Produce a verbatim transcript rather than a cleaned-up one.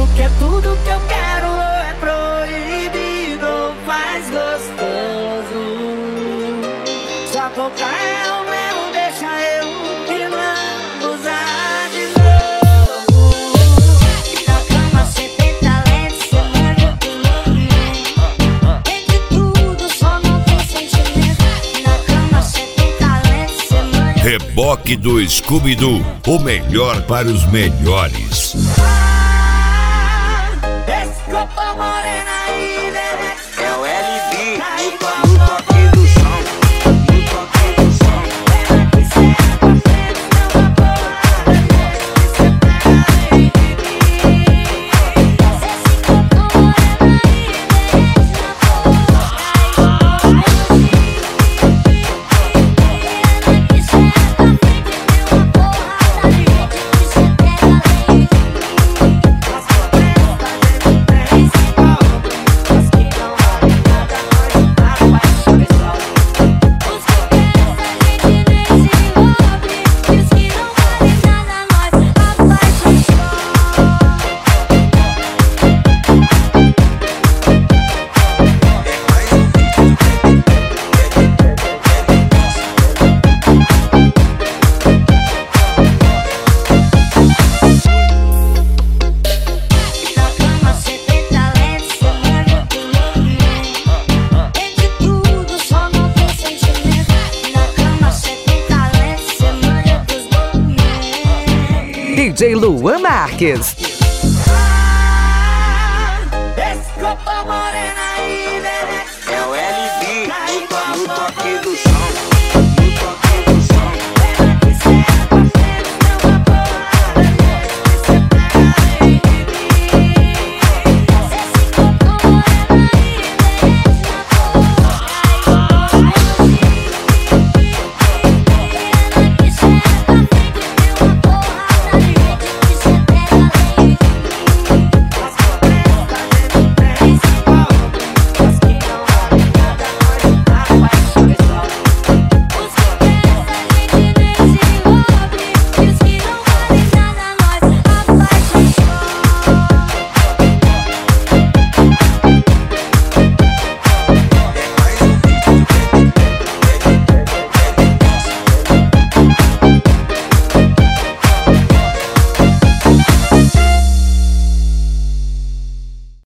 que é tudo que eu quero, é proibido, faz gostoso. Só tocar é o meu, deixa eu que não usar de novo. Na cama cê tem talento, cê manja do movimento. Tem de tudo, só não tem sentimento. Na cama cê tem talento, cê manja. Reboque do Scooby-Doo, o melhor para os melhores. Esse corpo morena aí, né? É o L B no toque do som, no toque do som. Ela que será pra frente, não vai porrada. Cê tá aí de mim. Esse corpo morena aí, derrete na porra. Ela que será pra frente, deu uma porrada. De jeito que cê pega além de mim. D J Luan Marques. Esse corpo morena aí, né? É o L B no toque do som.